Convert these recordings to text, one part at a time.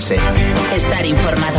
Ourense. Estar informado.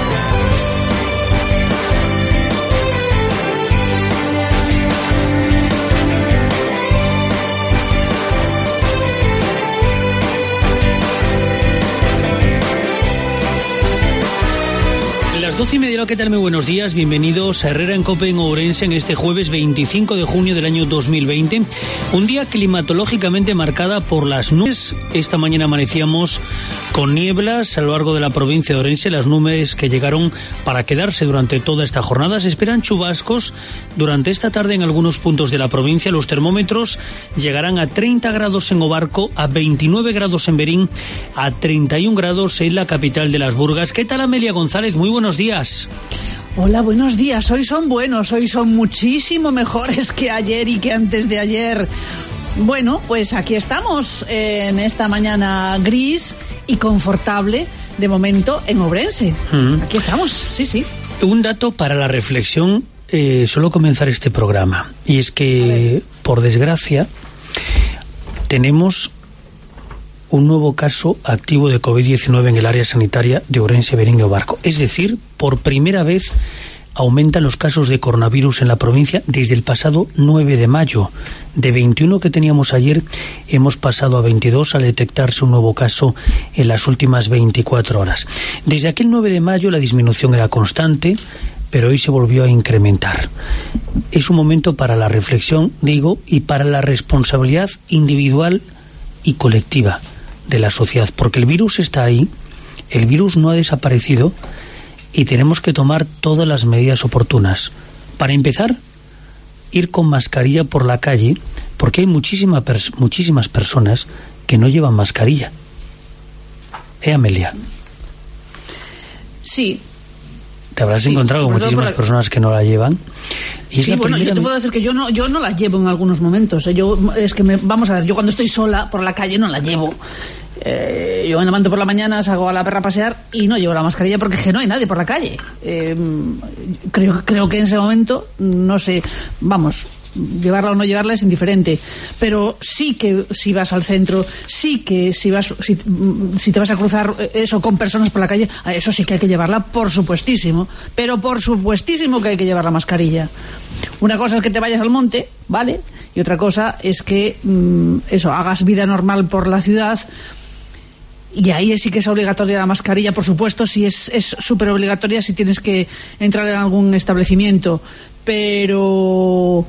Las 12:30, ¿qué tal? Muy buenos días, bienvenidos a Herrera en Cope en Ourense en este jueves 25 de junio del año 2020. Un día climatológicamente marcada por las nubes. Esta mañana amanecíamos con nieblas a lo largo de la provincia de Ourense, las nubes que llegaron para quedarse durante toda esta jornada. Se esperan chubascos durante esta tarde en algunos puntos de la provincia. Los termómetros llegarán a 30 grados en Obarco, a 29 grados en Berín, a 31 grados en la capital de Las Burgas. ¿Qué tal, Amelia González? Muy buenos días. Hola, buenos días. Hoy son buenos, hoy son muchísimo mejores que ayer y que antes de ayer. Bueno, pues aquí estamos en esta mañana gris y confortable, de momento, en Ourense. Aquí estamos, sí. Un dato para la reflexión, solo comenzar este programa. Y es que, por desgracia, tenemos un nuevo caso activo de COVID-19 en el área sanitaria de Ourense, Berín y Obarco. Es decir, por primera vez aumentan los casos de coronavirus en la provincia desde el pasado 9 de mayo. De 21 que teníamos ayer, hemos pasado a 22 al detectarse un nuevo caso en las últimas 24 horas. Desde aquel 9 de mayo la disminución era constante, pero hoy se volvió a incrementar. Es un momento para la reflexión, digo, y para la responsabilidad individual y colectiva de la sociedad, porque el virus está ahí, el virus no ha desaparecido y tenemos que tomar todas las medidas oportunas. Para empezar, ir con mascarilla por la calle, porque hay muchísimas personas que no llevan mascarilla. Amelia? Sí. Te habrás encontrado con muchísimas personas que no la llevan. Y sí, bueno, yo te puedo decir que yo no la llevo en algunos momentos. Vamos a ver, yo cuando estoy sola por la calle no la llevo. Yo me levanto por la mañana, salgo a la perra a pasear y no llevo la mascarilla porque es que no hay nadie por la calle. Creo que en ese momento, no sé, vamos, llevarla o no llevarla es indiferente, pero sí que si vas al centro, sí que si te vas a cruzar eso con personas por la calle, eso sí que hay que llevarla, por supuestísimo, pero por supuestísimo que hay que llevar la mascarilla. Una cosa es que te vayas al monte, ¿vale? Y otra cosa es que hagas vida normal por la ciudad. Y ahí sí que es obligatoria la mascarilla, por supuesto, si es súper obligatoria si tienes que entrar en algún establecimiento. Pero...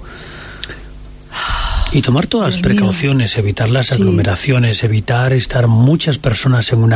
Y tomar todas las precauciones, evitar las aglomeraciones, evitar estar muchas personas en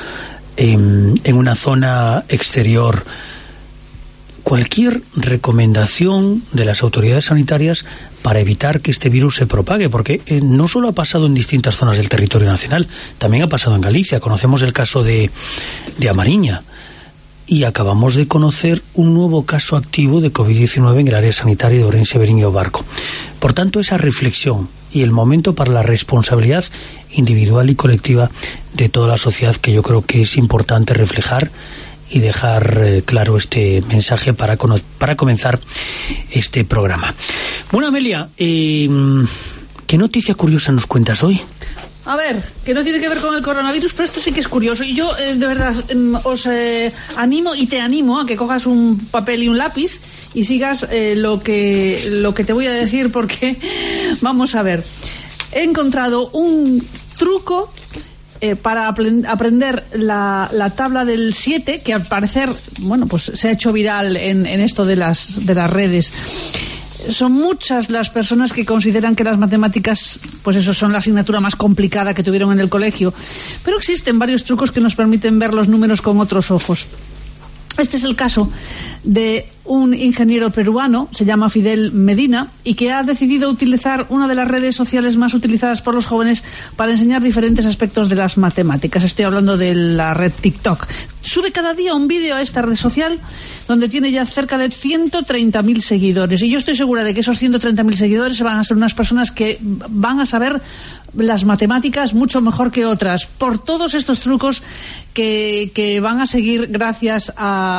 una zona exterior. Cualquier recomendación de las autoridades sanitarias para evitar que este virus se propague, porque no solo ha pasado en distintas zonas del territorio nacional, también ha pasado en Galicia. Conocemos el caso de Amariña y acabamos de conocer un nuevo caso activo de COVID-19 en el área sanitaria de Ourense, Berín y Obarco. Por tanto, esa reflexión y el momento para la responsabilidad individual y colectiva de toda la sociedad, que yo creo que es importante reflejar y dejar claro este mensaje para comenzar este programa. Bueno, Amelia, ¿qué noticia curiosa nos cuentas hoy? A ver, que no tiene que ver con el coronavirus, pero esto sí que es curioso. Y yo, de verdad, os animo y te animo a que cojas un papel y un lápiz y sigas lo que te voy a decir, porque, vamos a ver, he encontrado un truco para aprender la tabla del 7, que al parecer, bueno, pues se ha hecho viral en esto de las redes. Son muchas las personas que consideran que las matemáticas, pues eso, son la asignatura más complicada que tuvieron en el colegio. Pero existen varios trucos que nos permiten ver los números con otros ojos. Este es el caso de un ingeniero peruano, se llama Fidel Medina, y que ha decidido utilizar una de las redes sociales más utilizadas por los jóvenes para enseñar diferentes aspectos de las matemáticas. Estoy hablando de la red TikTok. Sube cada día un vídeo a esta red social donde tiene ya cerca de 130.000 seguidores. Y yo estoy segura de que esos 130.000 seguidores van a ser unas personas que van a saber las matemáticas mucho mejor que otras, por todos estos trucos que van a seguir gracias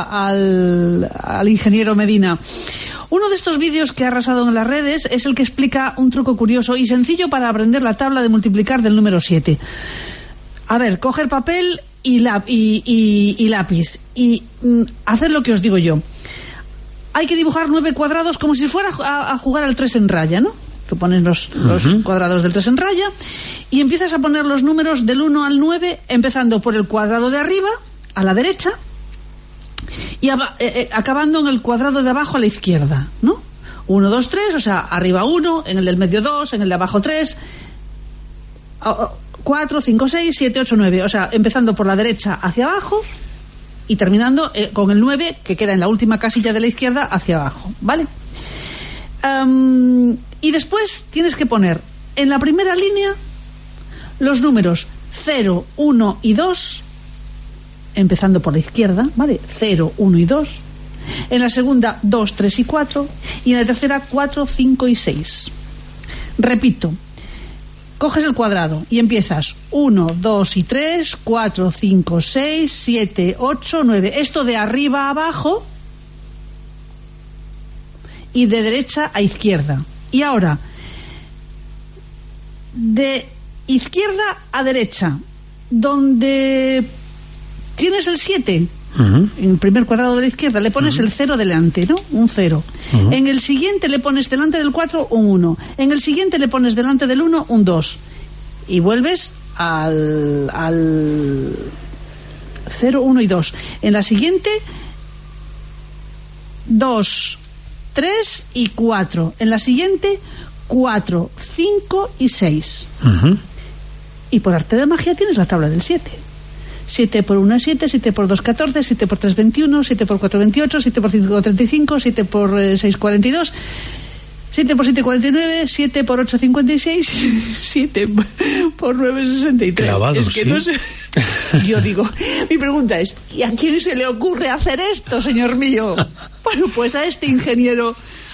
al ingeniero Medina. Uno de estos vídeos que ha arrasado en las redes es el que explica un truco curioso y sencillo para aprender la tabla de multiplicar del número 7. A ver, coger papel y lápiz. Y haced lo que os digo yo. Hay que dibujar 9 cuadrados como si fuera a jugar al 3 en raya, ¿no? Tú pones los cuadrados del 3 en raya y empiezas a poner los números del 1 al 9, empezando por el cuadrado de arriba, a la derecha, y acabando en el cuadrado de abajo a la izquierda, ¿no? 1, 2, 3, o sea, arriba 1, en el del medio 2, en el de abajo 3, 4, 5, 6, 7, 8, 9. O sea, empezando por la derecha hacia abajo y terminando con el 9, que queda en la última casilla de la izquierda, hacia abajo, ¿vale? Y después tienes que poner en la primera línea los números 0, 1 y 2, empezando por la izquierda, ¿vale? 0, 1 y 2. En la segunda, 2, 3 y 4. Y en la tercera, 4, 5 y 6. Repito, coges el cuadrado y empiezas 1, 2 y 3, 4, 5, 6, 7, 8, 9. Esto de arriba a abajo y de derecha a izquierda. Y ahora, de izquierda a derecha, donde tienes el 7, en el primer cuadrado de la izquierda le pones el 0 delante, ¿no? Un 0. En el siguiente le pones delante del 4 un 1. En el siguiente le pones delante del 1 un 2. Y vuelves al 0, 1 y 2. En la siguiente, 2, 3 y 4. En la siguiente, 4, 5 y 6. Y por arte de magia tienes la tabla del 7. 7 por 1 es 7, 7 por 2 14, 7 por 3 21, 7 por 4 28, 7 por 5 35, 7 por 6 42, 7 por 7 49, 7 por 8 56, 7 por 9 63. Clavado, es que ¿sí? No sé. Yo digo, mi pregunta es, ¿y a quién se le ocurre hacer esto, señor mío? Bueno, pues a este ingeniero,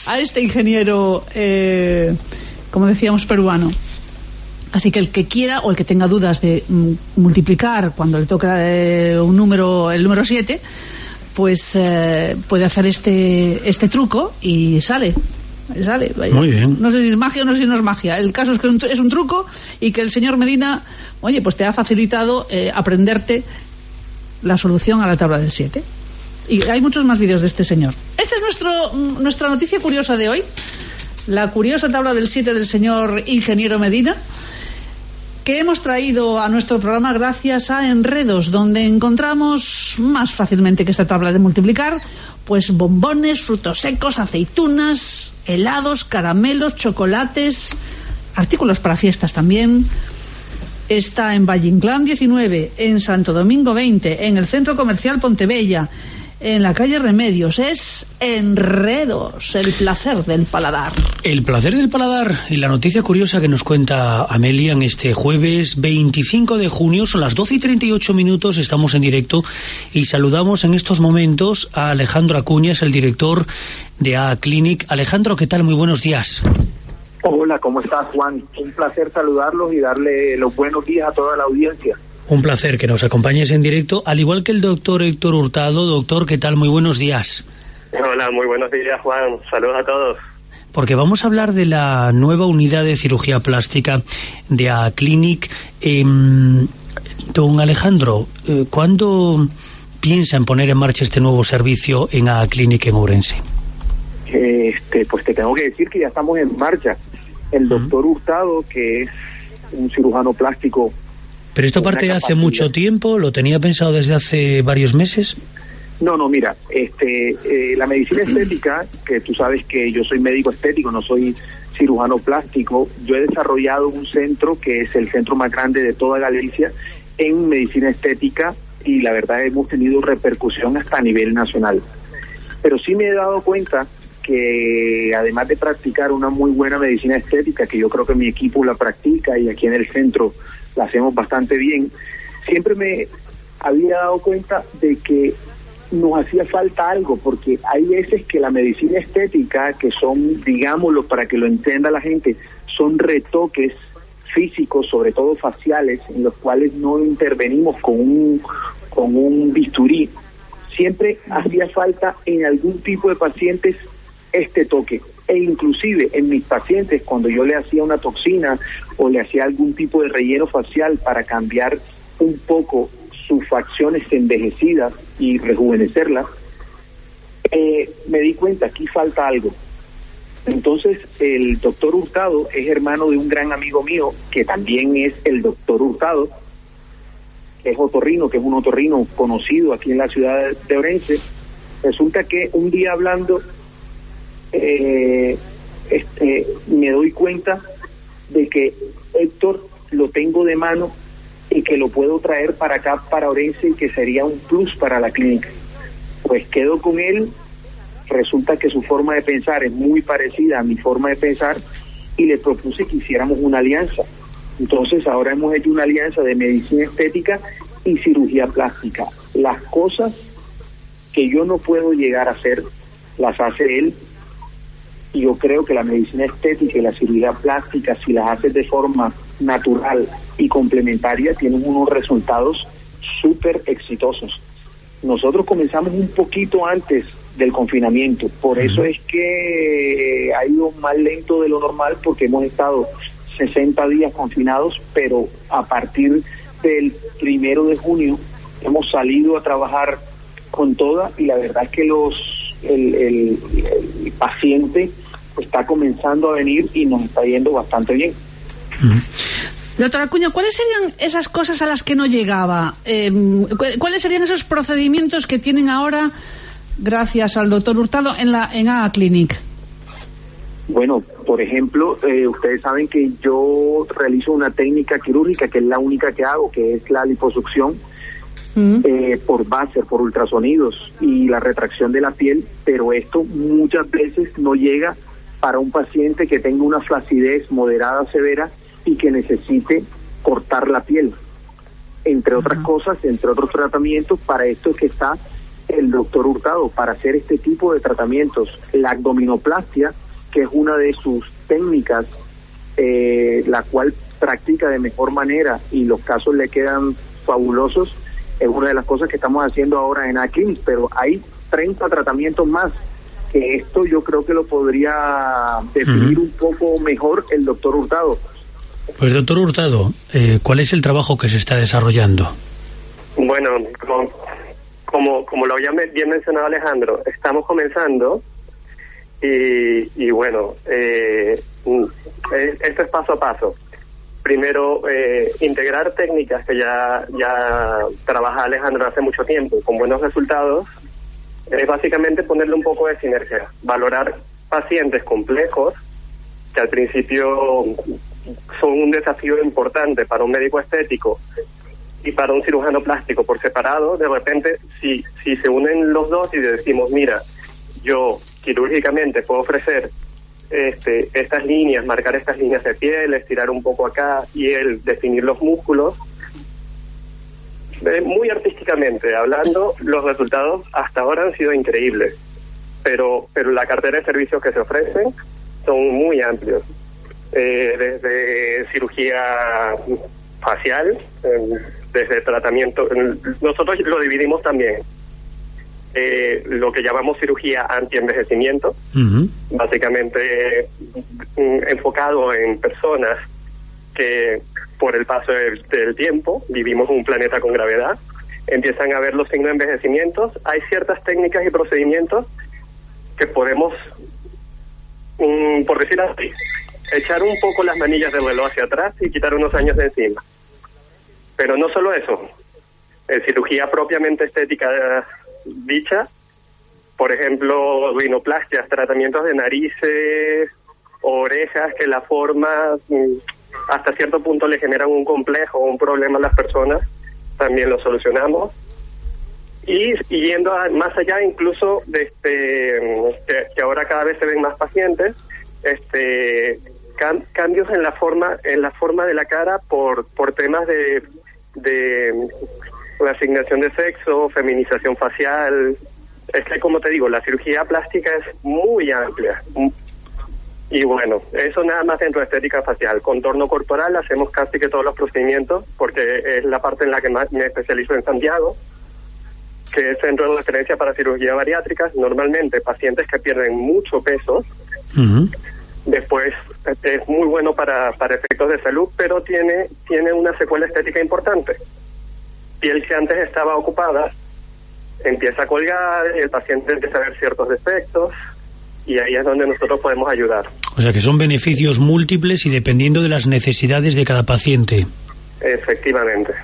como decíamos, peruano. Así que el que quiera o el que tenga dudas de multiplicar cuando le toca el número 7, pues puede hacer este truco y sale. Muy bien. No sé si es magia o no sé si no es magia. El caso es que es un truco y que el señor Medina, oye, pues te ha facilitado aprenderte la solución a la tabla del 7. Y hay muchos más vídeos de este señor. Esta es nuestra noticia curiosa de hoy. La curiosa tabla del 7 del señor ingeniero Medina, que hemos traído a nuestro programa gracias a Enredos, donde encontramos más fácilmente que esta tabla de multiplicar, pues bombones, frutos secos, aceitunas, helados, caramelos, chocolates, artículos para fiestas también. Está en Valle Inclán 19, en Santo Domingo 20, en el Centro Comercial Pontebella, en la calle Remedios. Es Enredos, el placer del paladar. El placer del paladar y la noticia curiosa que nos cuenta Amelia en este jueves 25 de junio. Son las 12:38, estamos en directo y saludamos en estos momentos a Alejandro Acuña, es el director de A-Clinic. Alejandro, ¿qué tal? Muy buenos días. Hola, ¿cómo estás, Juan? Un placer saludarlos y darle los buenos días a toda la audiencia. Un placer que nos acompañes en directo, al igual que el doctor Héctor Hurtado. Doctor, ¿qué tal? Muy buenos días. Hola, muy buenos días, Juan. Saludos a todos. Porque vamos a hablar de la nueva unidad de cirugía plástica de A-Clinic. Don Alejandro, ¿cuándo piensa en poner en marcha este nuevo servicio en A-Clinic en Ourense? Pues te tengo que decir que ya estamos en marcha. El doctor Hurtado, que es un cirujano plástico. ¿Pero esto parte de hace mucho tiempo? ¿Lo tenía pensado desde hace varios meses? No, mira, la medicina estética, que tú sabes que yo soy médico estético, no soy cirujano plástico. Yo he desarrollado un centro que es el centro más grande de toda Galicia en medicina estética y la verdad hemos tenido repercusión hasta a nivel nacional. Pero sí me he dado cuenta que además de practicar una muy buena medicina estética, que yo creo que mi equipo la practica y aquí en el centro la hacemos bastante bien, siempre me había dado cuenta de que nos hacía falta algo, porque hay veces que la medicina estética, que son, digámoslo para que lo entienda la gente, son retoques físicos, sobre todo faciales, en los cuales no intervenimos con un bisturí. Siempre hacía falta en algún tipo de pacientes este toque, e inclusive en mis pacientes, cuando yo le hacía una toxina o le hacía algún tipo de relleno facial para cambiar un poco sus facciones envejecidas y rejuvenecerlas, me di cuenta, aquí falta algo. Entonces, el doctor Hurtado es hermano de un gran amigo mío, que también es el doctor Hurtado, que es otorrino, que es un otorrino conocido aquí en la ciudad de Orense. Resulta que un día hablando, me doy cuenta de que Héctor lo tengo de mano y que lo puedo traer para acá, para Orense, y que sería un plus para la clínica. Pues quedo con él. Resulta que su forma de pensar es muy parecida a mi forma de pensar y le propuse que hiciéramos una alianza. Entonces ahora hemos hecho una alianza de medicina estética y cirugía plástica. Las cosas que yo no puedo llegar a hacer, las hace él, y yo creo que la medicina estética y la cirugía plástica, si las haces de forma natural y complementaria, tienen unos resultados súper exitosos. Nosotros comenzamos un poquito antes del confinamiento, por eso es que ha ido más lento de lo normal, porque hemos estado 60 días confinados, pero a partir del 1 de junio hemos salido a trabajar con toda, y la verdad es que el paciente está comenzando a venir y nos está yendo bastante bien. Doctora Acuña, ¿cuáles serían esas cosas a las que no llegaba? ¿Cuáles serían esos procedimientos que tienen ahora, gracias al doctor Hurtado, en AA Clinic? Bueno, por ejemplo, ustedes saben que yo realizo una técnica quirúrgica que es la única que hago, que es la liposucción por láser, por ultrasonidos y la retracción de la piel, pero esto muchas veces no llega para un paciente que tenga una flacidez moderada severa y que necesite cortar la piel, entre otras cosas, entre otros tratamientos. Para esto es que está el doctor Hurtado, para hacer este tipo de tratamientos. La abdominoplastia, que es una de sus técnicas, la cual practica de mejor manera y los casos le quedan fabulosos, es una de las cosas que estamos haciendo ahora en Aquil, pero hay 30 tratamientos más, que esto yo creo que lo podría definir un poco mejor el doctor Hurtado. Pues doctor Hurtado, ¿cuál es el trabajo que se está desarrollando? Bueno, como lo había bien mencionado Alejandro, estamos comenzando y bueno, esto es paso a paso. Primero, integrar técnicas que ya trabaja Alejandro hace mucho tiempo con buenos resultados, es básicamente ponerle un poco de sinergia, valorar pacientes complejos que al principio son un desafío importante para un médico estético y para un cirujano plástico por separado. De repente, si se unen los dos y decimos, mira, yo quirúrgicamente puedo ofrecer estas líneas, marcar estas líneas de piel, estirar un poco acá, y él definir los músculos, muy artísticamente hablando, los resultados hasta ahora han sido increíbles, pero la cartera de servicios que se ofrecen son muy amplios, desde cirugía facial, desde tratamiento. Nosotros lo dividimos también, lo que llamamos cirugía anti-envejecimiento, básicamente enfocado en personas que por el paso del tiempo, vivimos en un planeta con gravedad, empiezan a ver los signos de envejecimiento. Hay ciertas técnicas y procedimientos que podemos, por decir así, echar un poco las manillas del reloj hacia atrás y quitar unos años de encima. Pero no solo eso, cirugía propiamente estética dicha, por ejemplo, rinoplastias, tratamientos de narices, orejas, que la forma hasta cierto punto le generan un complejo o un problema a las personas, también lo solucionamos. Y yendo más allá incluso de que ahora cada vez se ven más pacientes, cambios en la forma de la cara por temas de reasignación de sexo, feminización facial. Es que, como te digo, la cirugía plástica es muy amplia. Y bueno, eso nada más dentro de estética facial. Contorno corporal hacemos casi que todos los procedimientos, porque es la parte en la que más me especializo en Santiago, que es centro de referencia para cirugía bariátrica. Normalmente pacientes que pierden mucho peso, después es muy bueno para efectos de salud, pero tiene una secuela estética importante. piel que antes estaba ocupada empieza a colgar y el paciente empieza a ver ciertos defectos, y ahí es donde nosotros podemos ayudar. O sea que son beneficios múltiples y dependiendo de las necesidades de cada paciente. Efectivamente.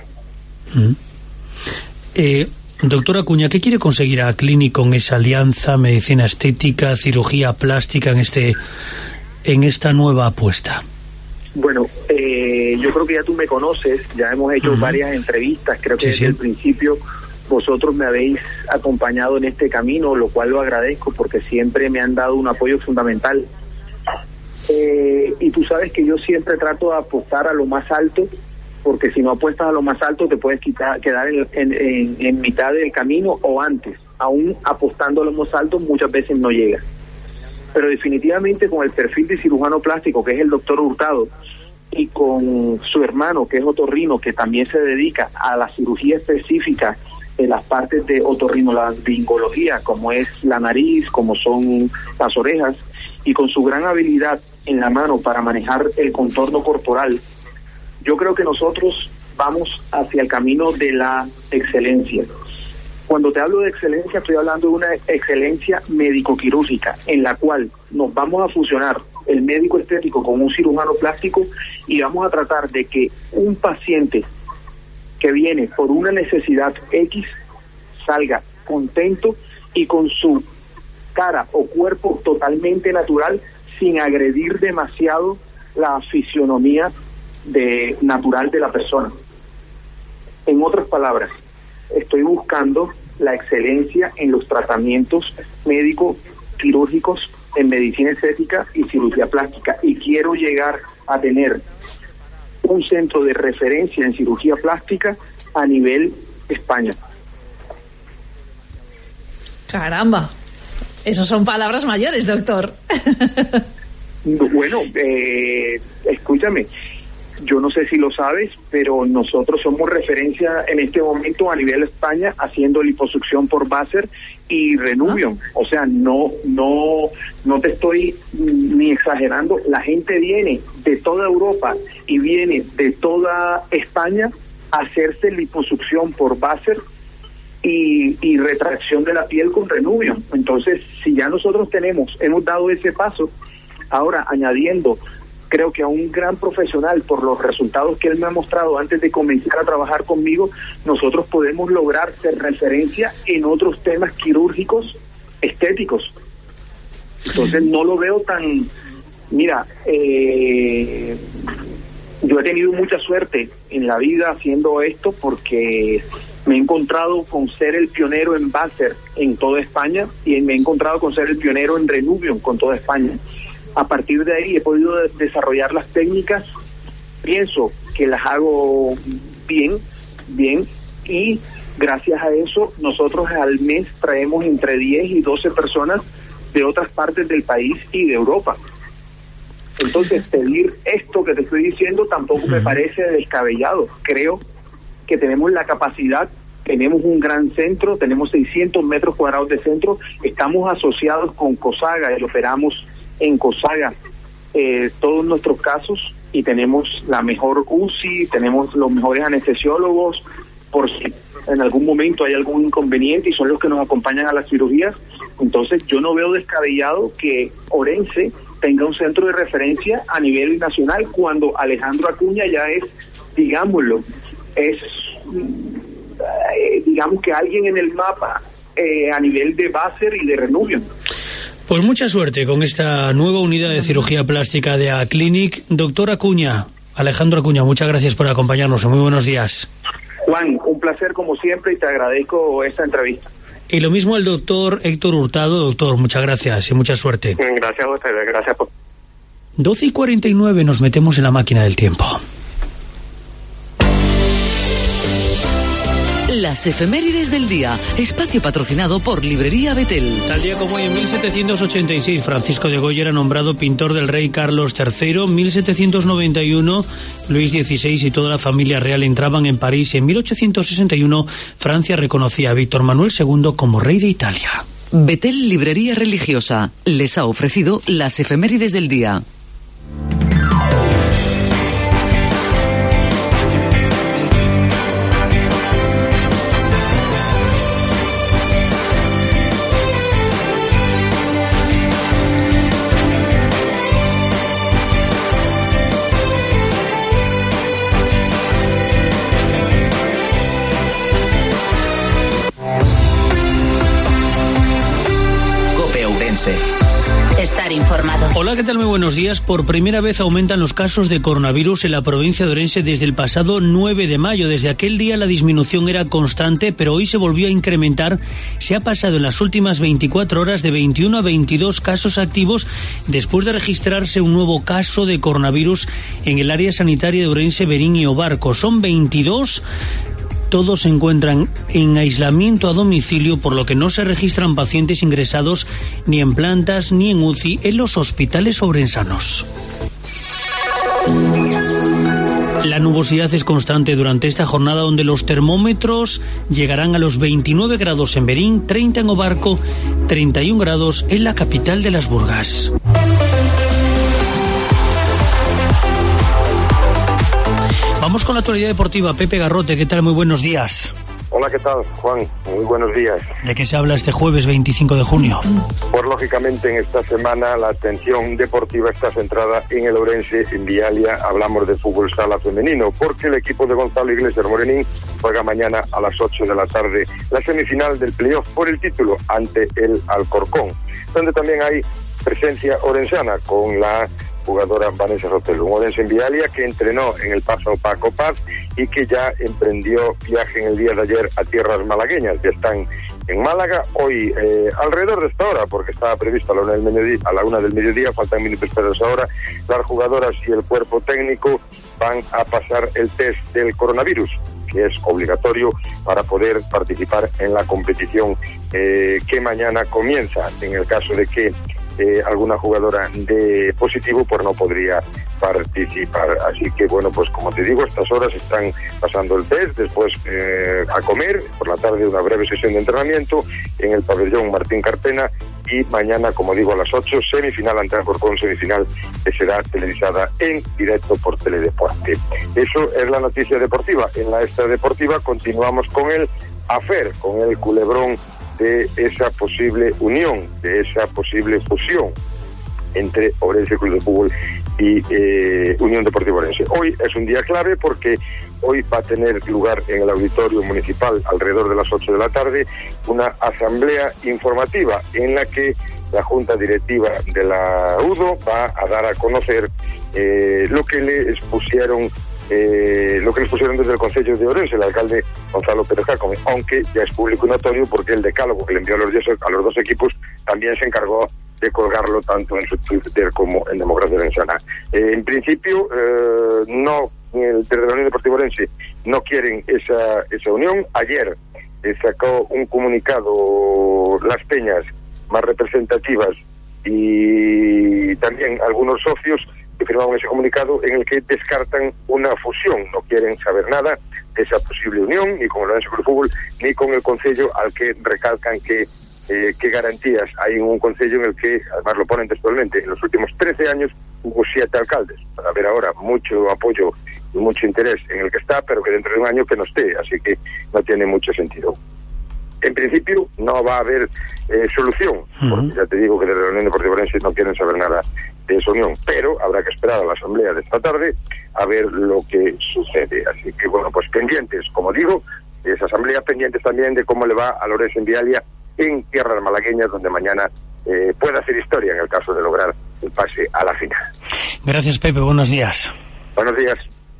Doctor Acuña, ¿qué quiere conseguir Aclinic con esa alianza medicina estética, cirugía plástica en esta nueva apuesta? Bueno, yo creo que ya tú me conoces, ya hemos hecho varias entrevistas, creo que desde el principio vosotros me habéis acompañado en este camino, lo cual lo agradezco porque siempre me han dado un apoyo fundamental. Y tú sabes que yo siempre trato de apostar a lo más alto, porque si no apuestas a lo más alto te puedes quedar en mitad del camino o antes. Aún apostando a lo más alto muchas veces no llegas. Pero definitivamente con el perfil de cirujano plástico, que es el doctor Hurtado, y con su hermano, que es otorrino, que también se dedica a la cirugía específica en las partes de otorrinolaringología, como es la nariz, como son las orejas, y con su gran habilidad en la mano para manejar el contorno corporal, yo creo que nosotros vamos hacia el camino de la excelencia. Cuando te hablo de excelencia, estoy hablando de una excelencia médico-quirúrgica, en la cual nos vamos a fusionar el médico estético con un cirujano plástico y vamos a tratar de que un paciente que viene por una necesidad X salga contento y con su cara o cuerpo totalmente natural, sin agredir demasiado la fisionomía natural de la persona. En otras palabras, estoy buscando la excelencia en los tratamientos médico-quirúrgicos en medicina estética y cirugía plástica, y quiero llegar a tener un centro de referencia en cirugía plástica a nivel España. Caramba, esos son palabras mayores, doctor. Bueno, escúchame, yo no sé si lo sabes, pero nosotros somos referencia en este momento a nivel España haciendo liposucción por Baser y Renuvion. O sea, no te estoy ni exagerando. La gente viene de toda Europa y viene de toda España a hacerse liposucción por Baser y retracción de la piel con Renuvion. Entonces, si ya nosotros hemos dado ese paso, ahora añadiendo, creo que a un gran profesional, por los resultados que él me ha mostrado antes de comenzar a trabajar conmigo, nosotros podemos lograr ser referencia en otros temas quirúrgicos estéticos. Entonces no lo veo tan... Mira, yo he tenido mucha suerte en la vida haciendo esto porque me he encontrado con ser el pionero en Baser en toda España y me he encontrado con ser el pionero en Renuvion con toda España. A partir de ahí he podido desarrollar las técnicas, pienso que las hago bien, y gracias a eso nosotros al mes traemos entre 10 y 12 personas de otras partes del país y de Europa. Entonces pedir esto que te estoy diciendo tampoco me parece descabellado. Creo que tenemos la capacidad, tenemos un gran centro, tenemos 600 metros cuadrados de centro, estamos asociados con COSAGA y operamos en COSAGA todos nuestros casos y tenemos la mejor UCI, tenemos los mejores anestesiólogos, por si en algún momento hay algún inconveniente y son los que nos acompañan a las cirugías. Entonces yo no veo descabellado que Orense tenga un centro de referencia a nivel nacional cuando Alejandro Acuña ya es, digámoslo, digamos que alguien en el mapa a nivel de Baser y de Renuvion. Pues mucha suerte con esta nueva unidad de cirugía plástica de Aclinic. Doctor Acuña, Alejandro Acuña, muchas gracias por acompañarnos. Muy buenos días. Juan, un placer como siempre y te agradezco esta entrevista. Y lo mismo al doctor Héctor Hurtado. Doctor, muchas gracias y mucha suerte. Gracias a ustedes, gracias por... 12:49 nos metemos en la máquina del tiempo. Las efemérides del día, espacio patrocinado por Librería Betel. Tal día como hoy, en 1786, Francisco de Goya era nombrado pintor del rey Carlos III. 1791, Luis XVI y toda la familia real entraban en París. Y en 1861, Francia reconocía a Víctor Manuel II como rey de Italia. Betel Librería Religiosa les ha ofrecido las efemérides del día. Hola, ¿qué tal? Muy buenos días. Por primera vez aumentan los casos de coronavirus en la provincia de Orense desde el pasado 9 de mayo. Desde aquel día la disminución era constante, pero hoy se volvió a incrementar. Se ha pasado en las últimas 24 horas de 21 a 22 casos activos después de registrarse un nuevo caso de coronavirus en el área sanitaria de Orense, Berín y Obarco. Son 22. Todos se encuentran en aislamiento a domicilio, por lo que no se registran pacientes ingresados ni en plantas ni en UCI en los hospitales orensanos. La nubosidad es constante durante esta jornada, donde los termómetros llegarán a los 29 grados en Berín, 30 en Obarco, 31 grados en la capital de las Burgas. Vamos con la actualidad deportiva. Pepe Garrote, ¿qué tal? Muy buenos días. Hola, ¿qué tal, Juan? Muy buenos días. ¿De qué se habla este jueves 25 de junio? Pues lógicamente en esta semana la atención deportiva está centrada en el Ourense, en Vialia. Hablamos de fútbol sala femenino, porque el equipo de Gonzalo Iglesias Morenín juega mañana a las 8 de la tarde la semifinal del playoff por el título ante el Alcorcón, donde también hay presencia orensana con la jugadora Vanessa Sotelo, un orense en Vialia que entrenó en el Paso Paco Paz y que ya emprendió viaje en el día de ayer a tierras malagueñas. Ya están en Málaga hoy alrededor de esta hora, porque estaba previsto a la 1 del mediodía, faltan minutos para esa hora. Las jugadoras y el cuerpo técnico van a pasar el test del coronavirus, que es obligatorio para poder participar en la competición que mañana comienza. En el caso de que alguna jugadora de positivo, pues no podría participar. Así que bueno, pues como te digo, estas horas están pasando el test, después a comer, por la tarde una breve sesión de entrenamiento en el pabellón Martín Carpena, y mañana, como digo, a las 8, semifinal ante Alcorcón, semifinal que será televisada en directo por Teledeporte. Eso es la noticia deportiva. En la extradeportiva continuamos con el afer, con el culebrón de esa posible unión, de esa posible fusión entre Ourense Club de Fútbol y Unión Deportiva Ourense. Hoy es un día clave porque hoy va a tener lugar en el auditorio municipal alrededor de las 8 de la tarde una asamblea informativa en la que la Junta Directiva de la UDO va a dar a conocer lo que le expusieron desde el Concello de Ourense, el alcalde Gonzalo Pérez Jácome, aunque ya es público y notorio porque el decálogo que le envió a los dos equipos también se encargó de colgarlo tanto en su Twitter como en Democracia Orensana. En principio, desde la Unión Deportiva Ourense no quieren esa unión. Ayer sacó un comunicado las peñas más representativas y también algunos socios que firmaron ese comunicado en el que descartan una fusión. No quieren saber nada de esa posible unión, ni con el Ourense Club de Fútbol, ni con el Concello, al que recalcan que qué garantías hay en un concello en el que, además lo ponen textualmente, en los últimos 13 años hubo 7 alcaldes. Para haber ahora mucho apoyo y mucho interés en el que está, pero que dentro de un año que no esté, así que no tiene mucho sentido. En principio no va a haber solución, porque ya te digo que desde la Unión Deportiva Ourense no quieren saber nada de esa unión, pero habrá que esperar a la asamblea de esta tarde a ver lo que sucede. Así que bueno, pues pendientes, como digo, de esa asamblea, pendientes también de cómo le va a Ourense en Vialia en tierras malagueñas, donde mañana puede hacer historia en el caso de lograr el pase a la final. Gracias, Pepe, buenos días. Buenos días.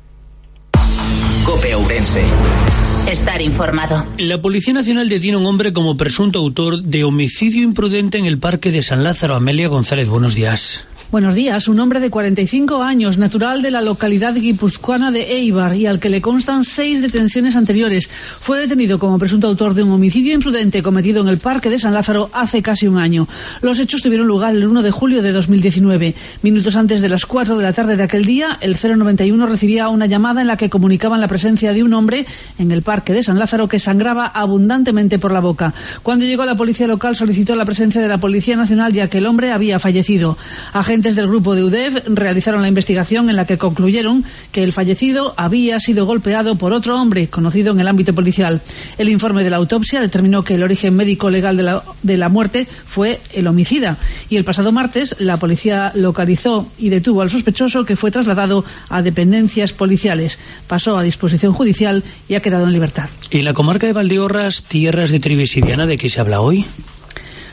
COPE Ourense. Estar informado. La Policía Nacional detiene a un hombre como presunto autor de homicidio imprudente en el Parque de San Lázaro. Amelia González, buenos días. Buenos días. Un hombre de 45 años, natural de la localidad guipuzcoana de Eibar y al que le constan 6 detenciones anteriores, fue detenido como presunto autor de un homicidio imprudente cometido en el Parque de San Lázaro hace casi un año. Los hechos tuvieron lugar el 1 de julio de 2019. Minutos antes de las 4 de la tarde de aquel día, el 091 recibía una llamada en la que comunicaban la presencia de un hombre en el Parque de San Lázaro que sangraba abundantemente por la boca. Cuando llegó la policía local solicitó la presencia de la Policía Nacional, ya que el hombre había fallecido. Agentes del grupo de UDEF realizaron la investigación en la que concluyeron que el fallecido había sido golpeado por otro hombre conocido en el ámbito policial. El informe de la autopsia determinó que el origen médico legal de la muerte fue el homicida, y el pasado martes la policía localizó y detuvo al sospechoso, que fue trasladado a dependencias policiales. Pasó a disposición judicial y ha quedado en libertad. ¿Y la comarca de Valdeorras, tierras de Trives y Viana, de qué se habla hoy?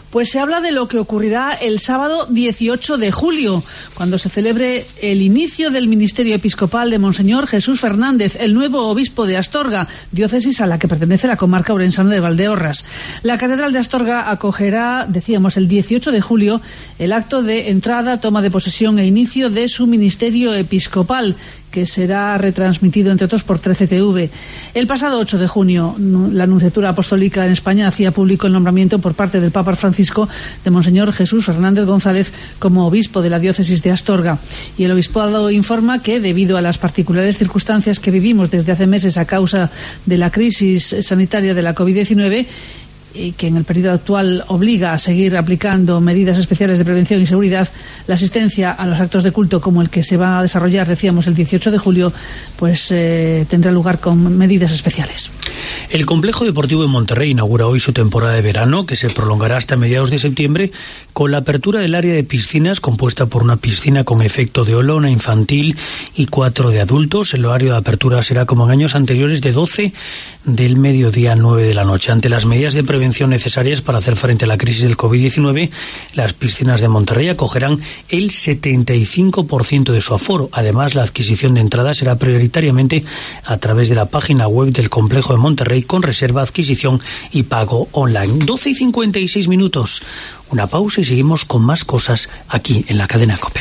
Pues se habla de lo que ocurrirá el sábado 18 de julio, cuando se celebre el inicio del ministerio episcopal de Monseñor Jesús Fernández, el nuevo obispo de Astorga, diócesis a la que pertenece la comarca orensana de Valdeorras. La Catedral de Astorga acogerá, decíamos, el 18 de julio el acto de entrada, toma de posesión e inicio de su ministerio episcopal, que será retransmitido, entre otros, por 13TV. El pasado 8 de junio, la Nunciatura Apostólica en España hacía público el nombramiento por parte del Papa Francisco de Monseñor Jesús Fernández González como obispo de la diócesis de Astorga. Y el obispado informa que, debido a las particulares circunstancias que vivimos desde hace meses a causa de la crisis sanitaria de la COVID-19, y que en el periodo actual obliga a seguir aplicando medidas especiales de prevención y seguridad, la asistencia a los actos de culto como el que se va a desarrollar, decíamos, el 18 de julio, pues tendrá lugar con medidas especiales. El Complejo Deportivo de Monterrey inaugura hoy su temporada de verano, que se prolongará hasta mediados de septiembre, con la apertura del área de piscinas, compuesta por una piscina con efecto de ola, una infantil y 4 de adultos. El horario de apertura será, como en años anteriores, de 12 del mediodía a 9 de la noche. Ante las medidas de prevención necesarias para hacer frente a la crisis del COVID-19, las piscinas de Monterrey acogerán el 75% de su aforo. Además, la adquisición de entradas será prioritariamente a través de la página web del Complejo de Monterrey, con reserva, adquisición y pago online. 12:56. Una pausa y seguimos con más cosas aquí en la cadena COPE.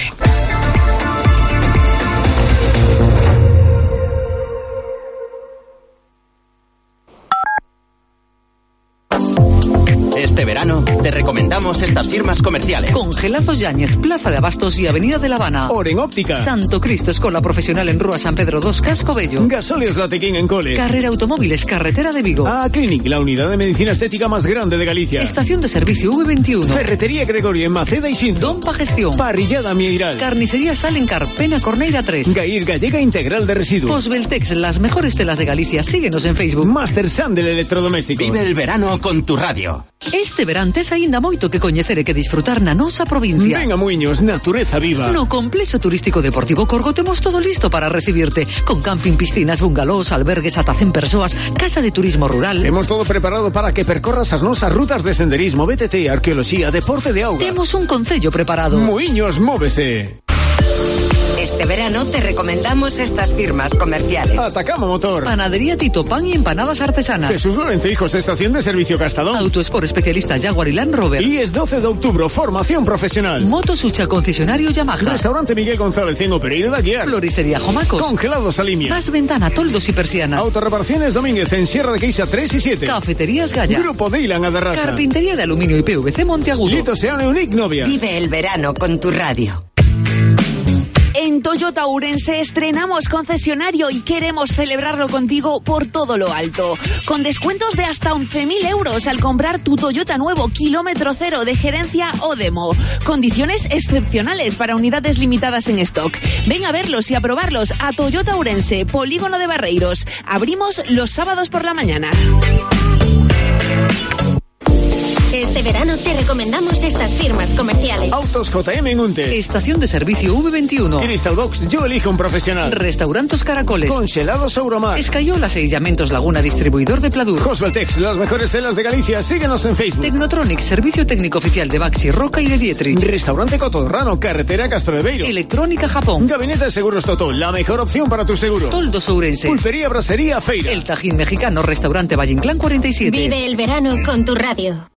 Este verano te recomendamos estas firmas comerciales. Congelados Yáñez, Plaza de Abastos y Avenida de La Habana. Oren Óptica. Santo Cristo, Escola Profesional en Rúa San Pedro 2, Casco Bello. Gasóleos Latequín en Coles. Carrera Automóviles, Carretera de Vigo. Clinic, la unidad de medicina estética más grande de Galicia. Estación de servicio V21. Ferretería Gregorio en Maceda y Xinto. Dompa Gestión. Parrillada Mieiral. Carnicería Salencar, Pena Corneira 3. Gair Gallega Integral de Residuos. Posbeltex, las mejores telas de Galicia. Síguenos en Facebook. Master Sandel Electrodomésticos. Vive el verano con tu radio. Este verán tes aínda moito que coñecer e que disfrutar na nosa provincia. Venga, Muiños, natureza viva. No Complexo Turístico Deportivo Corgo temos todo listo para recibirte, con camping, piscinas, bungalós, albergues ata 100 persoas, casa de turismo rural. Temos todo preparado para que percorras as nosas rutas de senderismo, BTT, arqueoloxía, deporte de auga. Temos un concello preparado. Muiños, móvese. Este verano te recomendamos estas firmas comerciales. Atacama Motor. Panadería Tito, pan y empanadas artesanas. Jesús Lorenzo Hijos, estación de servicio Castadón. Autosport especialista Jaguar y Land Rover. Y es 12 de octubre, formación profesional. Moto Sucha, concesionario Yamaha. Restaurante Miguel González en Opereiro de Aguiar. Floristería Jomacos. Congelados Alimia. Gas Ventana, toldos y persianas. Autorreparaciones Domínguez en Sierra de Queixa 3 y 7. Cafeterías Gaya. Grupo Dylan Aderrasa. Carpintería de aluminio y PVC Monteagudo. Lito Seane Unique Novia. Vive el verano con tu radio. En Toyota Ourense estrenamos concesionario y queremos celebrarlo contigo por todo lo alto. Con descuentos de hasta 11.000 euros al comprar tu Toyota nuevo kilómetro cero de gerencia o demo. Condiciones excepcionales para unidades limitadas en stock. Ven a verlos y a probarlos a Toyota Ourense, Polígono de Barreiros. Abrimos los sábados por la mañana. Este verano te recomendamos estas firmas comerciales. Autos JM en Unte. Estación de servicio V21. Crystal Box, yo elijo un profesional. Restaurantes Caracoles. Congelados Euromar. Escayola, Sellamentos Laguna, distribuidor de Pladur. Hosbeltex, las mejores telas de Galicia. Síguenos en Facebook. Technotronics, servicio técnico oficial de Baxi, Roca y de Dietrich. Restaurante Cotorrano, carretera Castro de Beiro. Electrónica Japón. Gabinete de Seguros Toto, la mejor opción para tu seguro. Toldos Ourense. Pulpería Brasería Feira. El Tajín Mexicano, restaurante Valle Inclán 47. Vive el verano con tu radio.